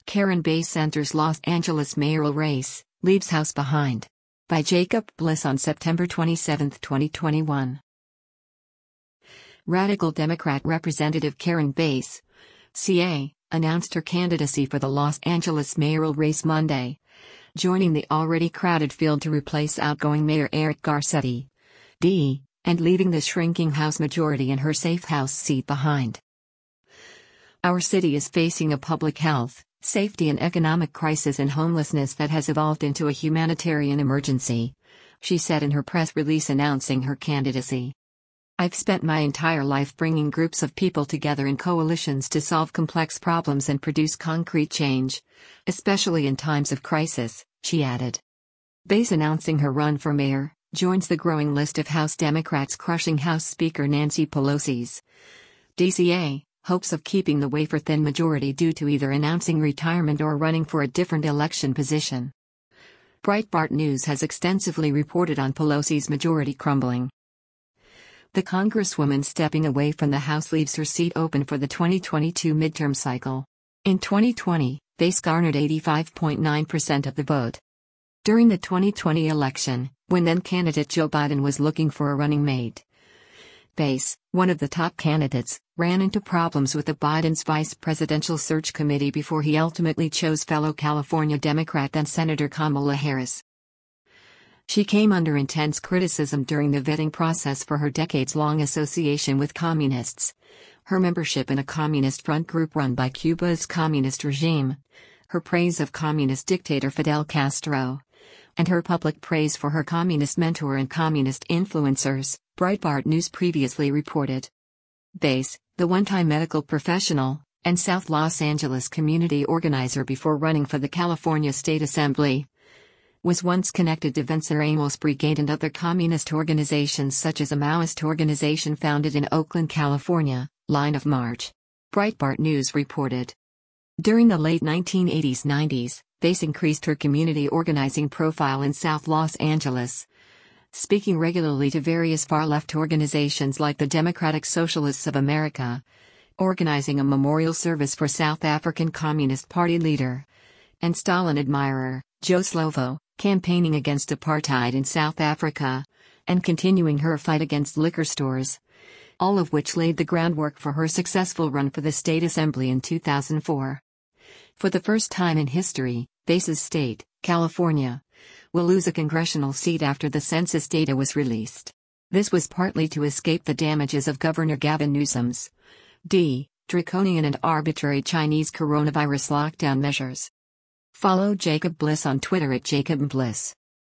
Karen Bass enters Los Angeles mayoral race, leaves house behind. By Jacob Bliss on September 27, 2021. Radical Democrat Representative Karen Bass, CA, announced her candidacy for the Los Angeles mayoral race Monday, joining the already crowded field to replace outgoing Mayor Eric Garcetti, D., and leaving the shrinking House majority and her safe House seat behind. Our city is facing a public health, safety and economic crisis and homelessness that has evolved into a humanitarian emergency, she said in her press release announcing her candidacy. I've spent my entire life bringing groups of people together in coalitions to solve complex problems and produce concrete change, especially in times of crisis, she added. Bass announcing her run for mayor joins the growing list of House Democrats crushing House Speaker Nancy Pelosi's DCA hopes of keeping the wafer-thin majority due to either announcing retirement or running for a different election position. Breitbart News has extensively reported on Pelosi's majority crumbling. The Congresswoman stepping away from the House leaves her seat open for the 2022 midterm cycle. In 2020, Bass garnered 85.9% of the vote. During the 2020 election, when then-candidate Joe Biden was looking for a running mate, Bass, one of the top candidates, ran into problems with the Biden's vice presidential search committee before he ultimately chose fellow California Democrat then Senator Kamala Harris. She came under intense criticism during the vetting process for her decades-long association with communists, her membership in a communist front group run by Cuba's communist regime, her praise of communist dictator Fidel Castro, and her public praise for her communist mentor and communist influencers, Breitbart News previously reported. Bass, the one-time medical professional, and South Los Angeles community organizer before running for the California State Assembly, was once connected to Venceremos Brigade and other communist organizations such as a Maoist organization founded in Oakland, California, Line of March. Breitbart News reported. During the late 1980s-90s, Bass increased her community organizing profile in South Los Angeles, speaking regularly to various far-left organizations like the Democratic Socialists of America, organizing a memorial service for South African Communist Party leader and Stalin admirer, Joe Slovo, campaigning against apartheid in South Africa, and continuing her fight against liquor stores, all of which laid the groundwork for her successful run for the state assembly in 2004. For the first time in history, Bass's state, California, will lose a congressional seat after the census data was released. This was partly to escape the damages of Governor Gavin Newsom's draconian and arbitrary Chinese coronavirus lockdown measures. Follow Jacob Bliss on Twitter @JacobBliss.